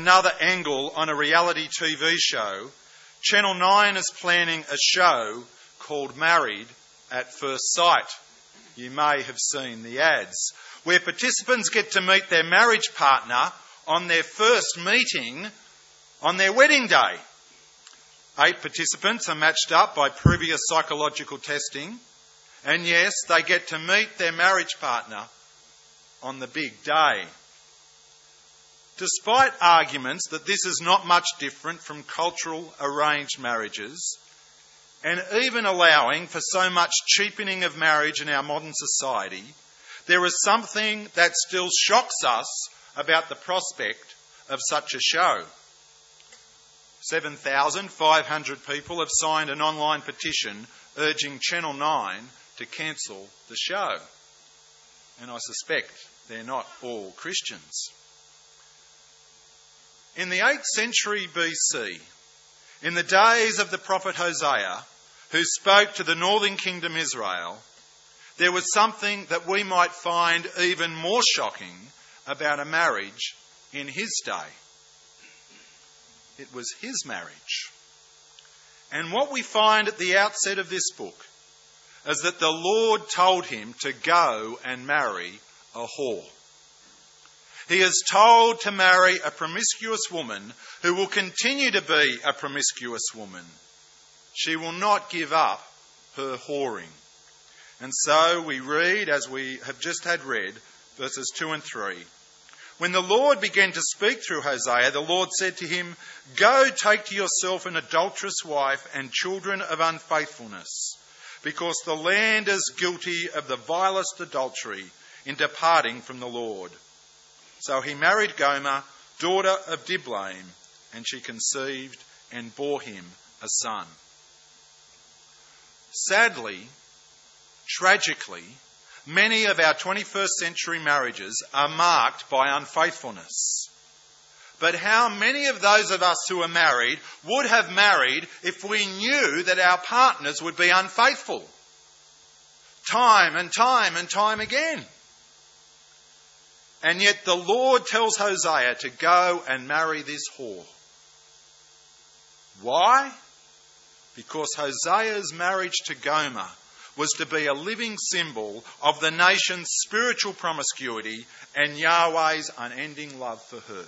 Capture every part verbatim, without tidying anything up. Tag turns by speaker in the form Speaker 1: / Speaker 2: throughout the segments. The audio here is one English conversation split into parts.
Speaker 1: another angle on a reality T V show, Channel nine is planning a show called Married at First Sight. You may have seen the ads, where participants get to meet their marriage partner on their first meeting on their wedding day. Eight participants are matched up by previous psychological testing, and yes, they get to meet their marriage partner on the big day. Despite arguments that this is not much different from cultural arranged marriages, and even allowing for so much cheapening of marriage in our modern society, there is something that still shocks us about the prospect of such a show. seven thousand five hundred people have signed an online petition urging Channel nine to cancel the show. And I suspect they're not all Christians. In the eighth century B C, in the days of the prophet Hosea, who spoke to the northern kingdom Israel, there was something that we might find even more shocking about a marriage in his day. It was his marriage. And what we find at the outset of this book is that the Lord told him to go and marry a whore. He is told to marry a promiscuous woman who will continue to be a promiscuous woman. She will not give up her whoring. And so we read, as we have just had read, verses two and three. When the Lord began to speak through Hosea, the Lord said to him, "Go, take to yourself an adulterous wife and children of unfaithfulness, because the land is guilty of the vilest adultery in departing from the Lord." So he married Gomer, daughter of Diblaim, and she conceived and bore him a son. Sadly, tragically, many of our twenty-first century marriages are marked by unfaithfulness. But how many of those of us who are married would have married if we knew that our partners would be unfaithful? Time and time and time again. And yet the Lord tells Hosea to go and marry this whore. Why? Because Hosea's marriage to Gomer was to be a living symbol of the nation's spiritual promiscuity and Yahweh's unending love for her.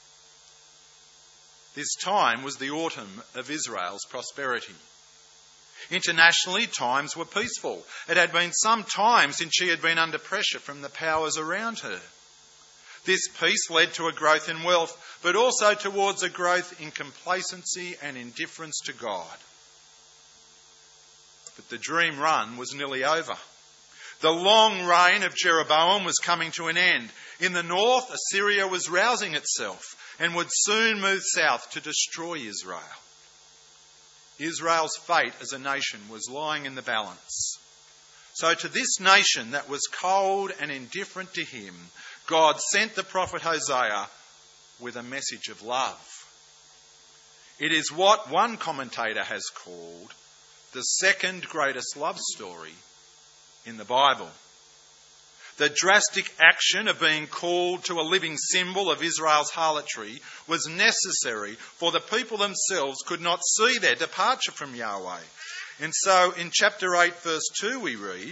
Speaker 1: This time was the autumn of Israel's prosperity. Internationally, times were peaceful. It had been some time since she had been under pressure from the powers around her. This peace led to a growth in wealth, but also towards a growth in complacency and indifference to God. But the dream run was nearly over. The long reign of Jeroboam was coming to an end. In the north, Assyria was rousing itself and would soon move south to destroy Israel. Israel's fate as a nation was lying in the balance. So to this nation that was cold and indifferent to him, God sent the prophet Hosea with a message of love. It is what one commentator has called the second greatest love story in the Bible. The drastic action of being called to a living symbol of Israel's harlotry was necessary, for the people themselves could not see their departure from Yahweh. And so in chapter eight verse two we read,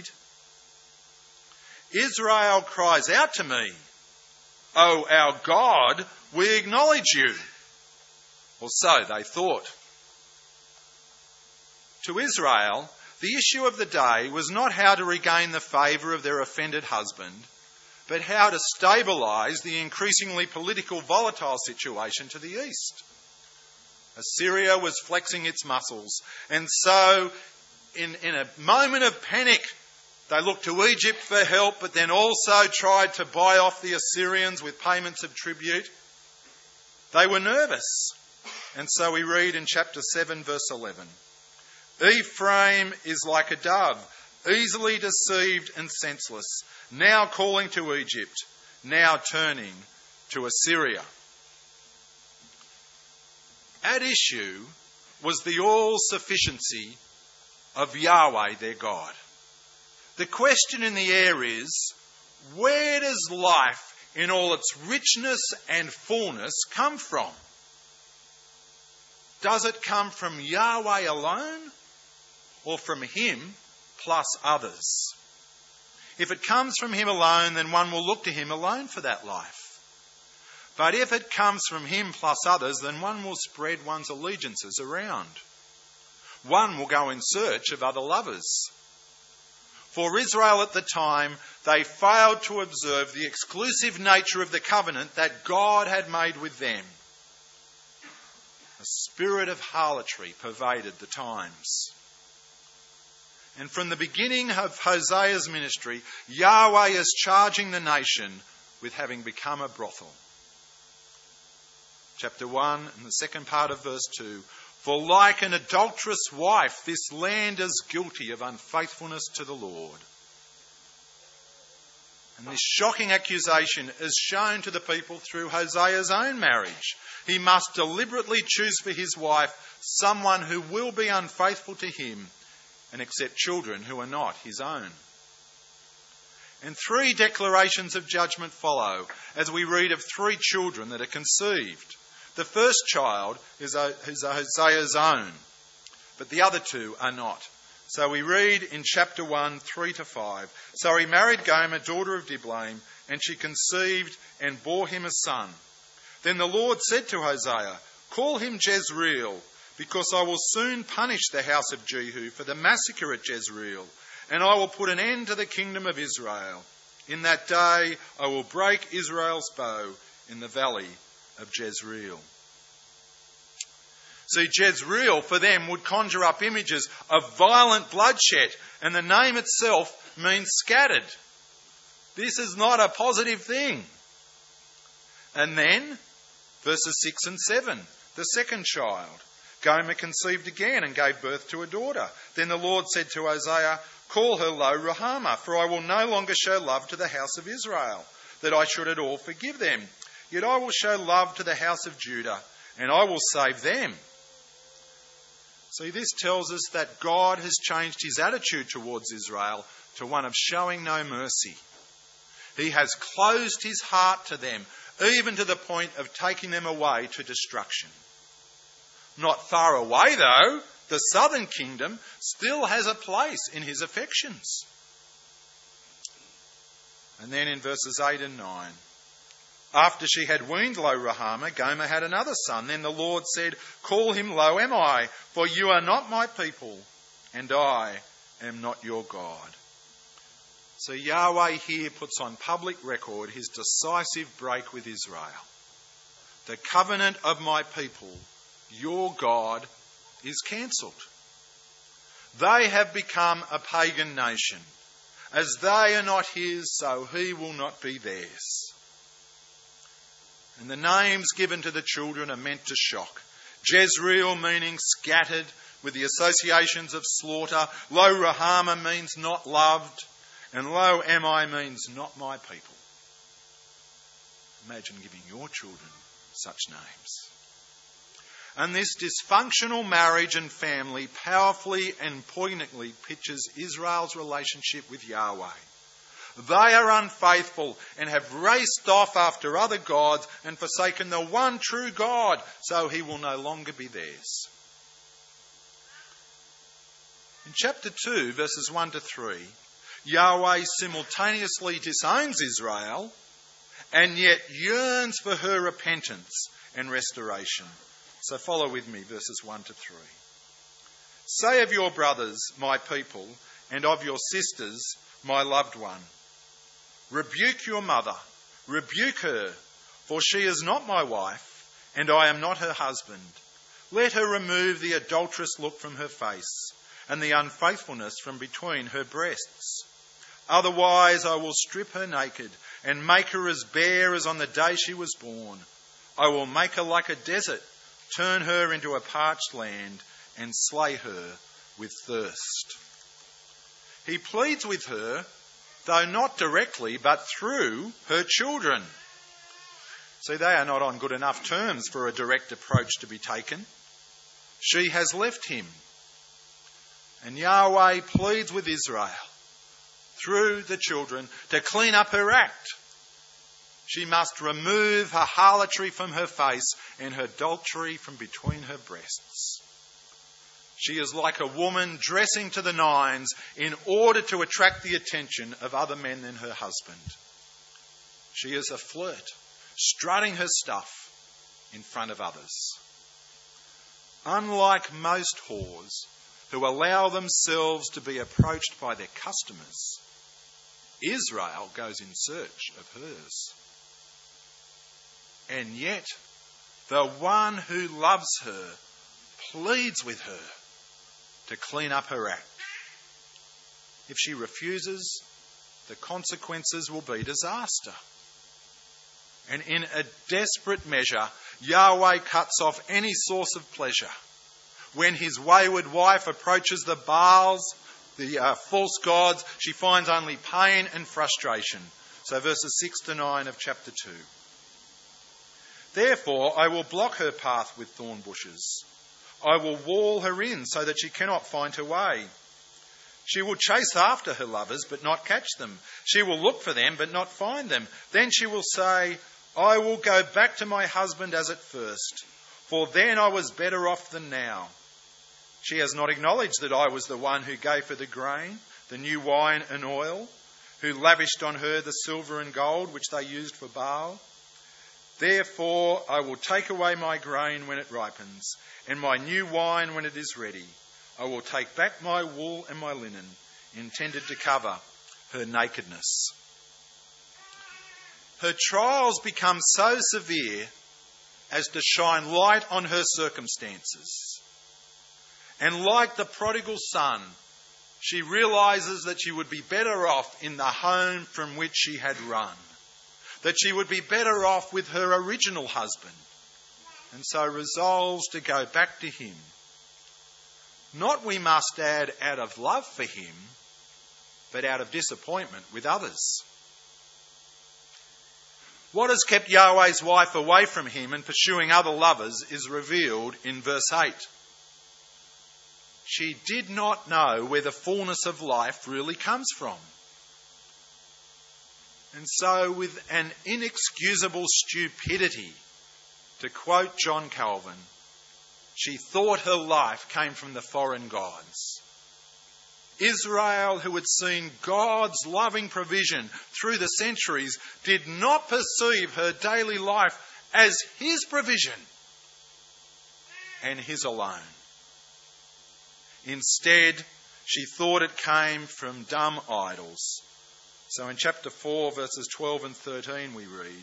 Speaker 1: "Israel cries out to me, O our God, we acknowledge you." Or so they thought. To Israel, the issue of the day was not how to regain the favour of their offended husband, but how to stabilise the increasingly political volatile situation to the east. Assyria was flexing its muscles, and so in, in a moment of panic, they looked to Egypt for help, but then also tried to buy off the Assyrians with payments of tribute. They were nervous. And so we read in chapter seven, verse eleven, "Ephraim is like a dove, easily deceived and senseless, now calling to Egypt, now turning to Assyria." At issue was the all-sufficiency of Yahweh, their God. The question in the air is, where does life in all its richness and fullness come from? Does it come from Yahweh alone or from him plus others? If it comes from him alone, then one will look to him alone for that life. But if it comes from him plus others, then one will spread one's allegiances around. One will go in search of other lovers. For Israel at the time, they failed to observe the exclusive nature of the covenant that God had made with them. A spirit of harlotry pervaded the times. And from the beginning of Hosea's ministry, Yahweh is charging the nation with having become a brothel. Chapter one and the second part of verse two. For like an adulterous wife, this land is guilty of unfaithfulness to the Lord. And this shocking accusation is shown to the people through Hosea's own marriage. He must deliberately choose for his wife someone who will be unfaithful to him and accept children who are not his own. And three declarations of judgment follow as we read of three children that are conceived. The first child is Hosea's own, but the other two are not. So we read in chapter one, three to five. So he married Gomer, daughter of Diblaim, and she conceived and bore him a son. Then the Lord said to Hosea, call him Jezreel, because I will soon punish the house of Jehu for the massacre at Jezreel, and I will put an end to the kingdom of Israel. In that day I will break Israel's bow in the valley of Jezreel. See, Jezreel for them would conjure up images of violent bloodshed, and the name itself means scattered. This is not a positive thing. And then, verses six and seven, the second child. Gomer conceived again and gave birth to a daughter. Then the Lord said to Hosea, call her Lo-Ruhamah, for I will no longer show love to the house of Israel, that I should at all forgive them. Yet I will show love to the house of Judah, and I will save them. See, this tells us that God has changed his attitude towards Israel to one of showing no mercy. He has closed his heart to them, even to the point of taking them away to destruction. Not far away, though, the southern kingdom still has a place in his affections. And then in verses eight and nine, after she had weaned Lo-Ruhamah, Gomer had another son. Then the Lord said, call him Lo-Ammi, for you are not my people, and I am not your God. So Yahweh here puts on public record his decisive break with Israel. The covenant of my people, your God, is cancelled. They have become a pagan nation. As they are not his, so he will not be theirs. And the names given to the children are meant to shock. Jezreel meaning scattered with the associations of slaughter. Lo-Ruhamah means not loved. And Lo-Ammi means not my people. Imagine giving your children such names. And this dysfunctional marriage and family powerfully and poignantly pictures Israel's relationship with Yahweh. They are unfaithful and have raced off after other gods and forsaken the one true God, so he will no longer be theirs. In chapter two, verses one to three, Yahweh simultaneously disowns Israel and yet yearns for her repentance and restoration. So follow with me, verses one to three. Say of your brothers, my people, and of your sisters, my loved one, rebuke your mother, rebuke her, for she is not my wife, and I am not her husband. Let her remove the adulterous look from her face, and the unfaithfulness from between her breasts. Otherwise I will strip her naked, and make her as bare as on the day she was born. I will make her like a desert, turn her into a parched land, and slay her with thirst. He pleads with her, though not directly, but through her children. See, they are not on good enough terms for a direct approach to be taken. She has left him. And Yahweh pleads with Israel, through the children, to clean up her act. She must remove her harlotry from her face and her adultery from between her breasts. She is like a woman dressing to the nines in order to attract the attention of other men than her husband. She is a flirt, strutting her stuff in front of others. Unlike most whores who allow themselves to be approached by their customers, Israel goes in search of hers. And yet, the one who loves her pleads with her to clean up her act. If she refuses, the consequences will be disaster. And in a desperate measure, Yahweh cuts off any source of pleasure. When his wayward wife approaches the Baals, the uh, false gods, she finds only pain and frustration. So verses six to nine of chapter two. Therefore I will block her path with thorn bushes. I will wall her in so that she cannot find her way. She will chase after her lovers but not catch them. She will look for them but not find them. Then she will say, I will go back to my husband as at first, for then I was better off than now. She has not acknowledged that I was the one who gave her the grain, the new wine and oil, who lavished on her the silver and gold which they used for Baal. Therefore I will take away my grain when it ripens, and my new wine when it is ready. I will take back my wool and my linen, intended to cover her nakedness. Her trials become so severe as to shine light on her circumstances. And like the prodigal son, she realises that she would be better off in the home from which she had run. That she would be better off with her original husband, and so resolves to go back to him. Not, we must add, out of love for him, but out of disappointment with others. What has kept Yahweh's wife away from him and pursuing other lovers is revealed in verse eight. She did not know where the fullness of life really comes from. And so, with an inexcusable stupidity, to quote John Calvin, she thought her life came from the foreign gods. Israel, who had seen God's loving provision through the centuries, did not perceive her daily life as his provision and his alone. Instead, she thought it came from dumb idols. So in chapter four, verses twelve and thirteen, we read,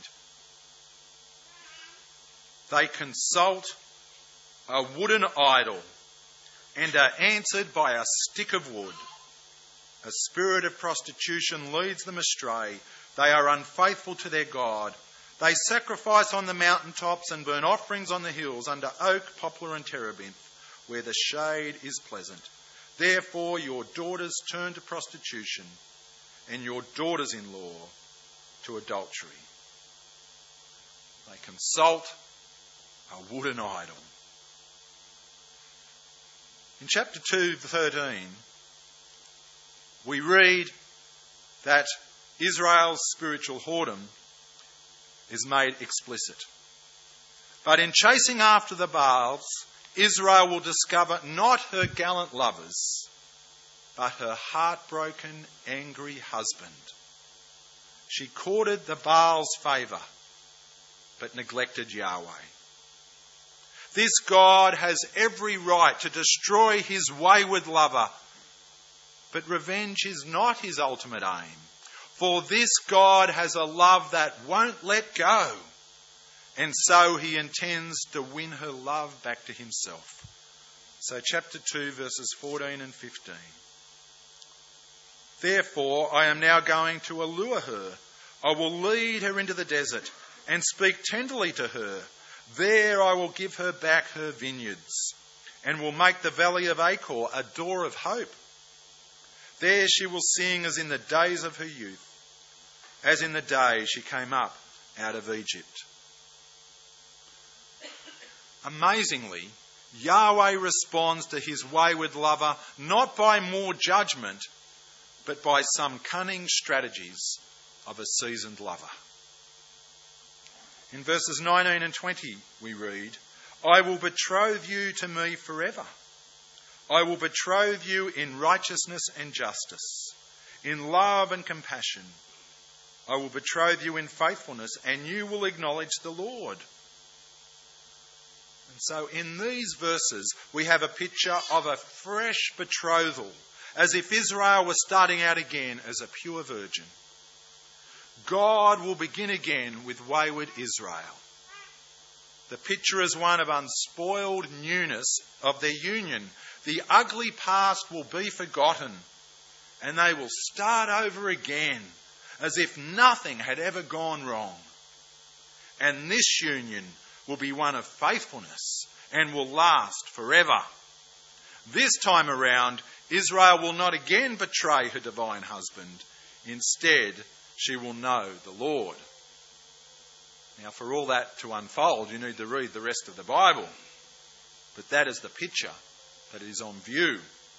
Speaker 1: they consult a wooden idol and are answered by a stick of wood. A spirit of prostitution leads them astray. They are unfaithful to their God. They sacrifice on the mountaintops and burn offerings on the hills under oak, poplar and terebinth, where the shade is pleasant. Therefore your daughters turn to prostitution, and your daughters-in-law to adultery. They consult a wooden idol. In chapter two, thirteen, we read that Israel's spiritual whoredom is made explicit. But in chasing after the Baals, Israel will discover not her gallant lovers, but her heartbroken, angry husband. She courted the Baal's favour, but neglected Yahweh. This God has every right to destroy his wayward lover, but revenge is not his ultimate aim. For this God has a love that won't let go, and so he intends to win her love back to himself. So chapter two, verses fourteen and fifteen. Therefore I am now going to allure her. I will lead her into the desert and speak tenderly to her. There I will give her back her vineyards and will make the valley of Achor a door of hope. There she will sing as in the days of her youth, as in the day she came up out of Egypt. Amazingly, Yahweh responds to his wayward lover not by more judgment, but by some cunning strategies of a seasoned lover. In verses nineteen and twenty we read, I will betroth you to me forever. I will betroth you in righteousness and justice, in love and compassion. I will betroth you in faithfulness, and you will acknowledge the Lord. And so in these verses we have a picture of a fresh betrothal, as if Israel was starting out again as a pure virgin. God will begin again with wayward Israel. The picture is one of unspoiled newness of their union. The ugly past will be forgotten, and they will start over again as if nothing had ever gone wrong. And this union will be one of faithfulness and will last forever. This time around, Israel will not again betray her divine husband. Instead, she will know the Lord. Now, for all that to unfold, you need to read the rest of the Bible. But that is the picture that is on view.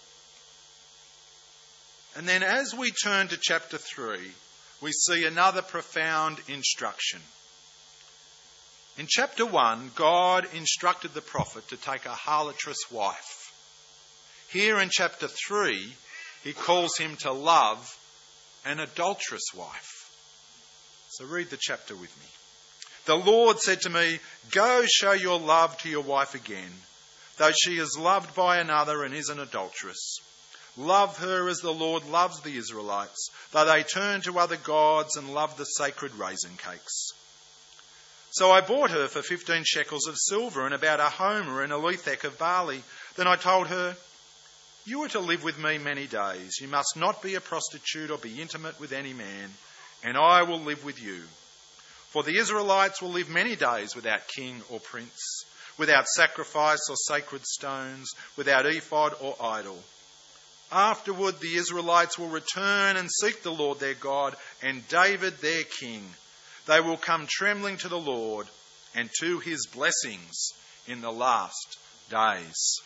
Speaker 1: And then as we turn to chapter three, we see another profound instruction. In chapter one, God instructed the prophet to take a harlotrous wife. Here in chapter three, he calls him to love an adulterous wife. So read the chapter with me. The Lord said to me, go show your love to your wife again, though she is loved by another and is an adulteress. Love her as the Lord loves the Israelites, though they turn to other gods and love the sacred raisin cakes. So I bought her for fifteen shekels of silver and about a homer and a lethek of barley. Then I told her, you are to live with me many days. You must not be a prostitute or be intimate with any man, and I will live with you. For the Israelites will live many days without king or prince, without sacrifice or sacred stones, without ephod or idol. Afterward, the Israelites will return and seek the Lord their God and David their king. They will come trembling to the Lord and to his blessings in the last days.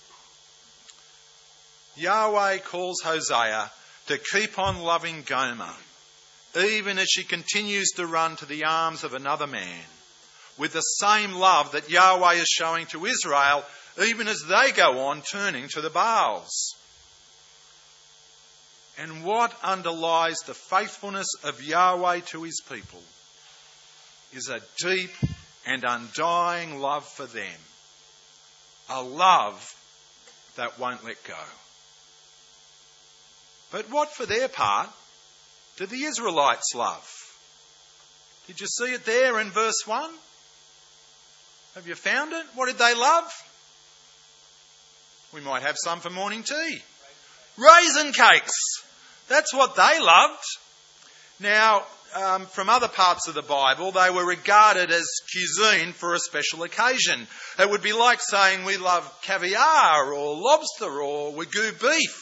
Speaker 1: Yahweh calls Hosea to keep on loving Gomer, even as she continues to run to the arms of another man, with the same love that Yahweh is showing to Israel, even as they go on turning to the Baals. And what underlies the faithfulness of Yahweh to his people is a deep and undying love for them, a love that won't let go. But what, for their part, did the Israelites love? Did you see it there in verse one? Have you found it? What did they love? We might have some for morning tea. Raisin cakes. That's what they loved. Now, um, from other parts of the Bible, they were regarded as cuisine for a special occasion. It would be like saying we love caviar or lobster or wagyu beef.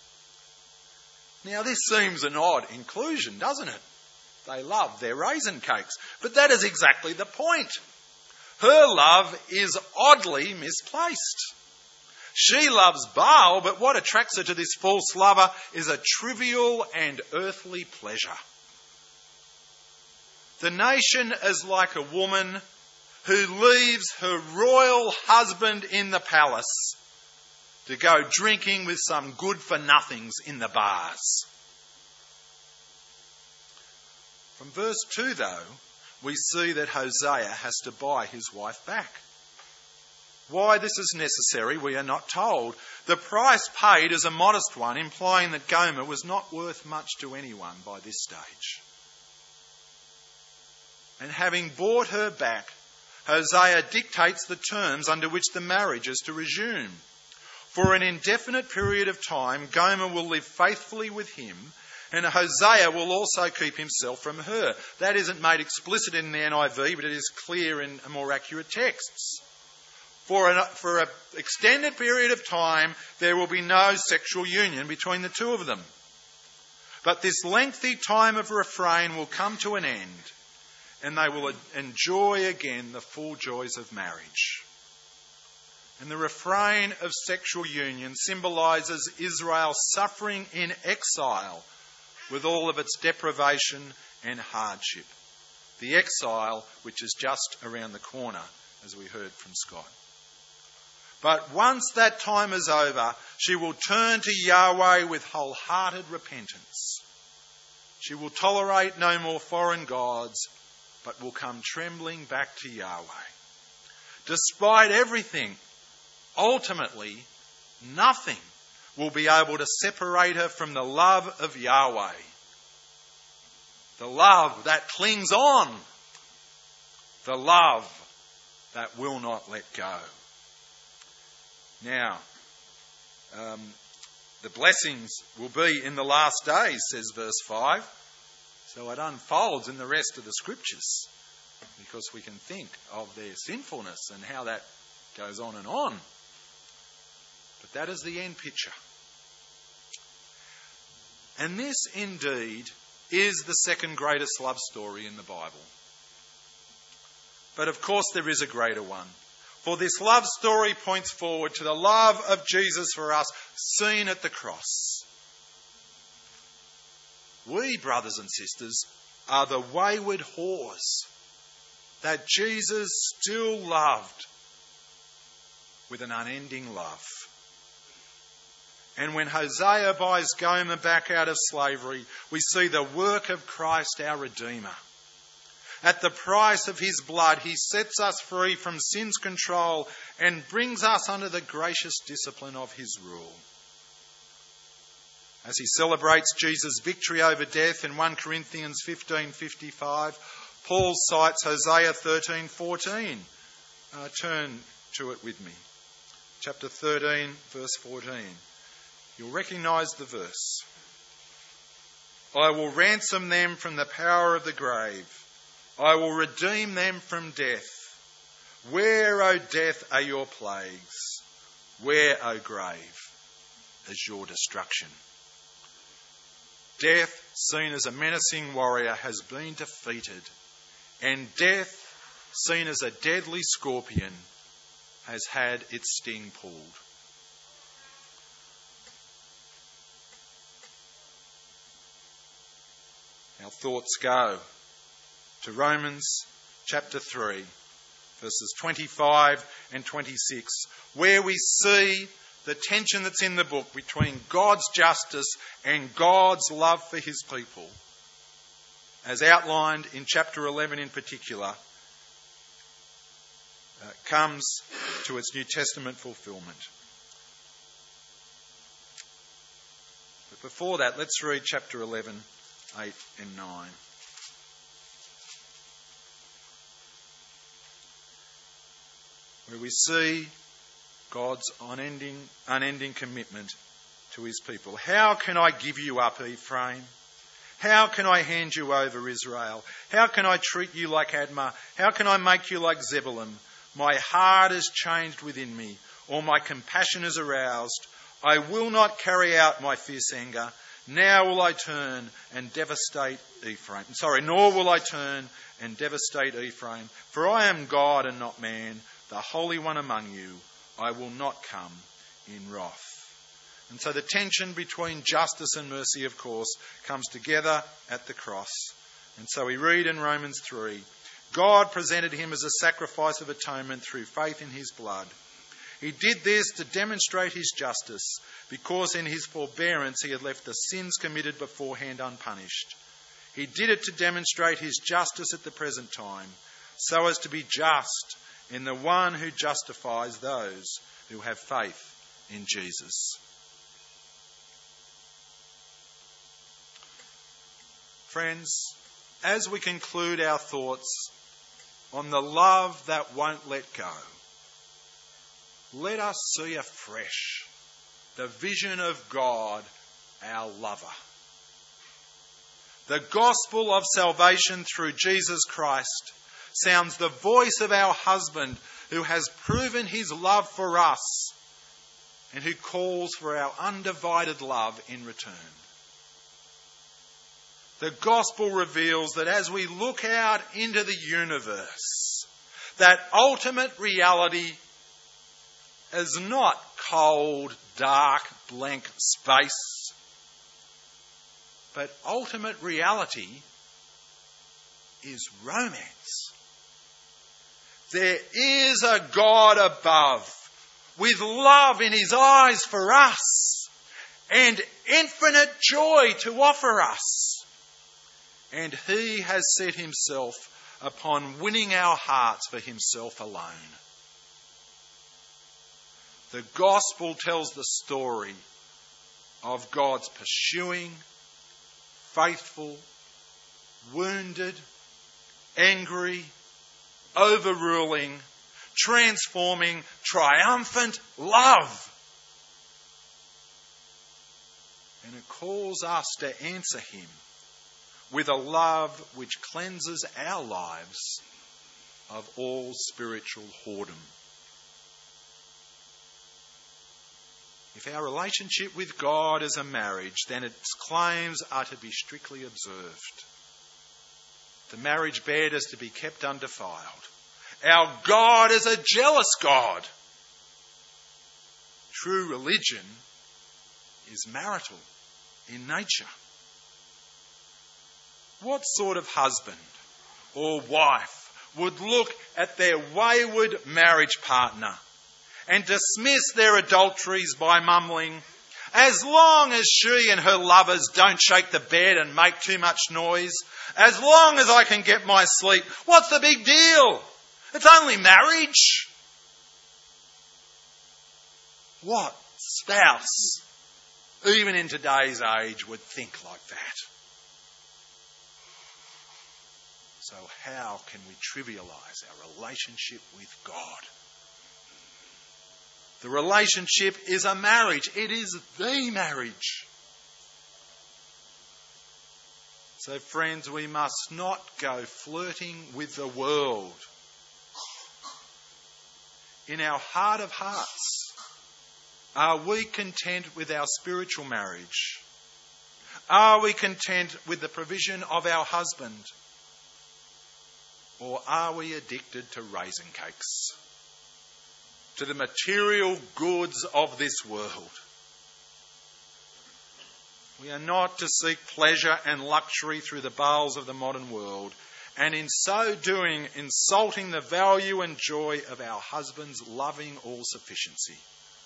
Speaker 1: Now, this seems an odd inclusion, doesn't it? They love their raisin cakes. But that is exactly the point. Her love is oddly misplaced. She loves Baal, but what attracts her to this false lover is a trivial and earthly pleasure. The nation is like a woman who leaves her royal husband in the palace to go drinking with some good-for-nothings in the bars. From verse two, though, we see that Hosea has to buy his wife back. Why this is necessary, we are not told. The price paid is a modest one, implying that Gomer was not worth much to anyone by this stage. And having bought her back, Hosea dictates the terms under which the marriage is to resume. For an indefinite period of time, Gomer will live faithfully with him, and Hosea will also keep himself from her. That isn't made explicit in the N I V, but it is clear in more accurate texts. For an for an extended period of time, there will be no sexual union between the two of them. But this lengthy time of refrain will come to an end, and they will enjoy again the full joys of marriage. And the refrain of sexual union symbolises Israel's suffering in exile with all of its deprivation and hardship. the exile which is just around the corner, as we heard from Scott. But once that time is over, she will turn to Yahweh with wholehearted repentance. She will tolerate no more foreign gods, but will come trembling back to Yahweh. Despite everything, ultimately, nothing will be able to separate her from the love of Yahweh. The love that clings on. The love that will not let go. Now, um, the blessings will be in the last days, says verse five. So it unfolds in the rest of the scriptures, because we can think of their sinfulness and how that goes on and on. But that is the end picture. And this indeed is the second greatest love story in the Bible. But of course there is a greater one. For this love story points forward to the love of Jesus for us, seen at the cross. We, brothers and sisters, are the wayward whores that Jesus still loved with an unending love. And when Hosea buys Gomer back out of slavery, we see the work of Christ, our Redeemer. At the price of his blood, he sets us free from sin's control and brings us under the gracious discipline of his rule. As he celebrates Jesus' victory over death in First Corinthians fifteen fifty-five, Paul cites Hosea thirteen fourteen. Uh, turn to it with me. Chapter thirteen, verse fourteen. You'll recognise the verse. I will ransom them from the power of the grave. I will redeem them from death. Where, O death, are your plagues? Where, O grave, is your destruction? Death, seen as a menacing warrior, has been defeated. And death, seen as a deadly scorpion, has had its sting pulled. Our thoughts go to Romans chapter three, verses twenty-five and twenty-six, where we see the tension that's in the book between God's justice and God's love for his people, as outlined in chapter eleven in particular, uh, comes to its New Testament fulfilment. But before that, let's read chapter eleven, eight and nine. Where we see God's unending, unending commitment to his people. How can I give you up, Ephraim? How can I hand you over, Israel? How can I treat you like Admah? How can I make you like Zebulun? My heart is changed within me, or my compassion is aroused. I will not carry out my fierce anger. Now will I turn and devastate Ephraim. Sorry, nor will I turn and devastate Ephraim. For I am God and not man, the Holy One among you. I will not come in wrath. And so the tension between justice and mercy, of course, comes together at the cross. And so we read in Romans three, God presented him as a sacrifice of atonement through faith in his blood. He did this to demonstrate his justice, because in his forbearance he had left the sins committed beforehand unpunished. He did it to demonstrate his justice at the present time, so as to be just in the one who justifies those who have faith in Jesus. Friends, as we conclude our thoughts on the love that won't let go, let us see afresh the vision of God, our lover. The gospel of salvation through Jesus Christ sounds the voice of our husband, who has proven his love for us and who calls for our undivided love in return. The gospel reveals that as we look out into the universe, that ultimate reality is not cold, dark, blank space, but ultimate reality is romance. There is a God above with love in his eyes for us and infinite joy to offer us. And he has set himself upon winning our hearts for himself alone. The gospel tells the story of God's pursuing, faithful, wounded, angry, overruling, transforming, triumphant love. And it calls us to answer him with a love which cleanses our lives of all spiritual whoredom. If our relationship with God is a marriage, then its claims are to be strictly observed. The marriage bed is to be kept undefiled. Our God is a jealous God. True religion is marital in nature. What sort of husband or wife would look at their wayward marriage partner and dismiss their adulteries by mumbling, "As long as she and her lovers don't shake the bed and make too much noise, as long as I can get my sleep, what's the big deal? It's only marriage." What spouse, even in today's age, would think like that? So how can we trivialise our relationship with God? The relationship is a marriage. It is the marriage. So friends, we must not go flirting with the world. In our heart of hearts, are we content with our spiritual marriage? Are we content with the provision of our husband? Or are we addicted to raisin cakes? To the material goods of this world? We are not to seek pleasure and luxury through the bowels of the modern world, and in so doing insulting the value and joy of our husband's loving all-sufficiency.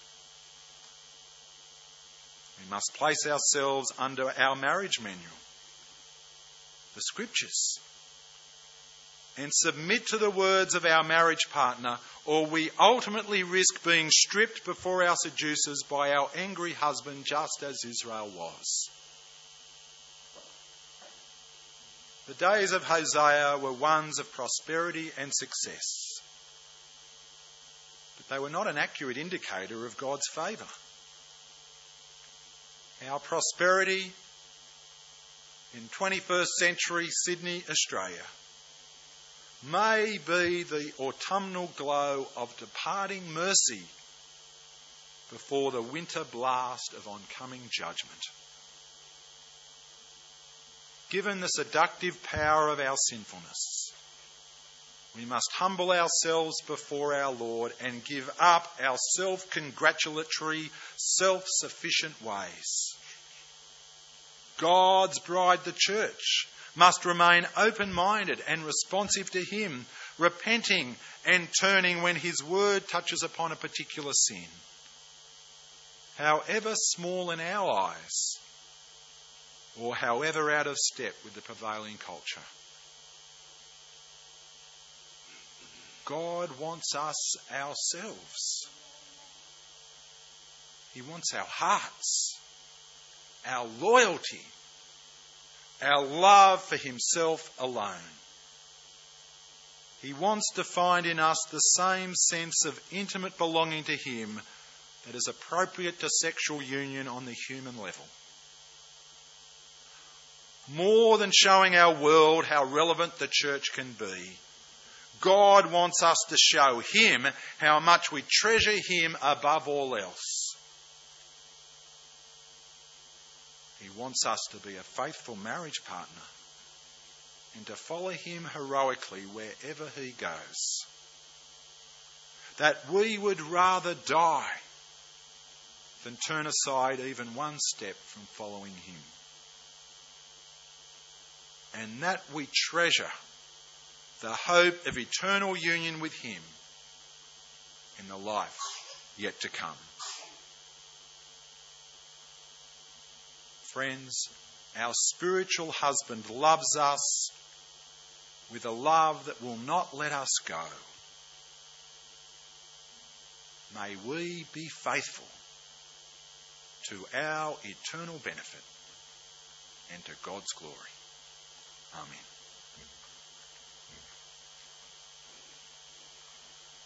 Speaker 1: We must place ourselves under our marriage manual, the Scriptures, and submit to the words of our marriage partner, or we ultimately risk being stripped before our seducers by our angry husband, just as Israel was. The days of Hosea were ones of prosperity and success, but they were not an accurate indicator of God's favour. Our prosperity in twenty-first century Sydney, Australia, may be the autumnal glow of departing mercy before the winter blast of oncoming judgment. Given the seductive power of our sinfulness, we must humble ourselves before our Lord and give up our self-congratulatory, self-sufficient ways. God's bride, the church, must remain open-minded and responsive to him, repenting and turning when his word touches upon a particular sin, however small in our eyes or however out of step with the prevailing culture. God wants us ourselves. He wants our hearts, our loyalty, our love for himself alone. He wants to find in us the same sense of intimate belonging to him that is appropriate to sexual union on the human level. More than showing our world how relevant the church can be, God wants us to show him how much we treasure him above all else. He wants us to be a faithful marriage partner and to follow him heroically wherever he goes. That we would rather die than turn aside even one step from following him. And that we treasure the hope of eternal union with him in the life yet to come. Friends, our spiritual husband loves us with a love that will not let us go. May we be faithful to our eternal benefit and to God's glory. Amen.